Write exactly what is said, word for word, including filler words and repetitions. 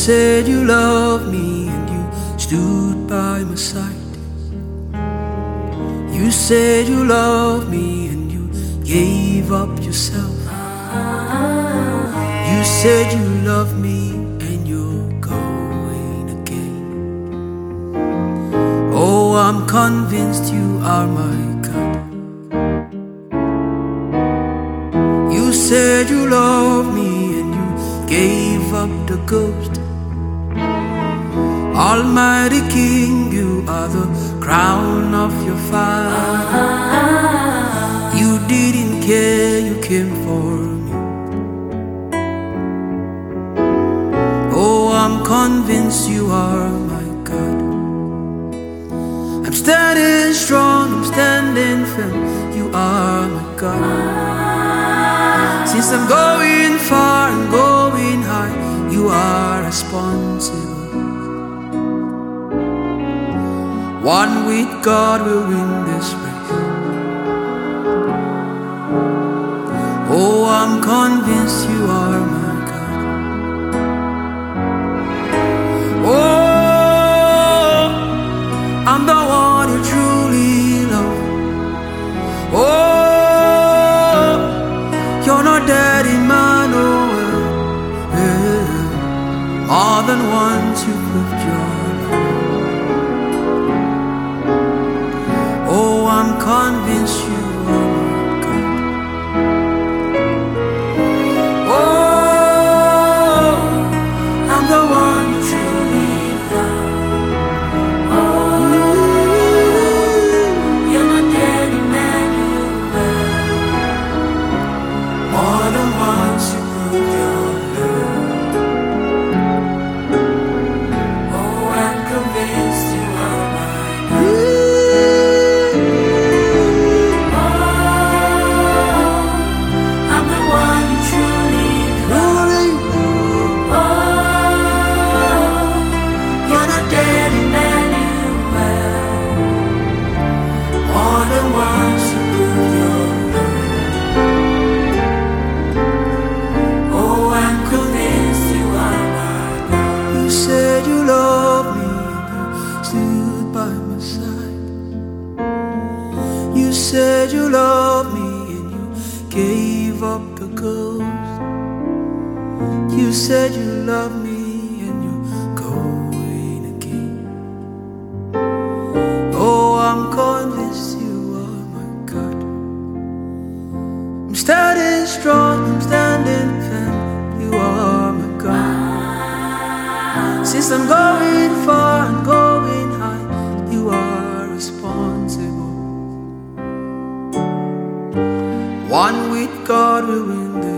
said you loved me and you stood by my side. You said you loved me and you gave up yourself. You said you love me and you're going again. Oh, I'm convinced you are my God. You said you loved me and you gave up the ghost. Almighty King, you are the crown of your fire. You didn't care, you came for me. Oh, I'm convinced you are my God. I'm standing strong, I'm standing firm. You are my God. Since I'm going far and going high, you are responsible. One with God will win this race. Oh, I'm convinced you are my God. Oh, I'm the one you truly love. Oh, you're not dead, Emmanuel. Yeah. More than once you proved your I'm convinced you are my God. Oh, I'm the one you truly love. Oh, you're not dead, Emmanuel. More than once you proved your love. Oh, I'm convinced you are my God. You said you loved me and you gave up the ghost. You said you loved me and you're going again. Oh, I'm convinced you are my God. I'm standing strong, I'm standing firm. You are my God. Since I'm going far and going high, you are responsible. One with God will win the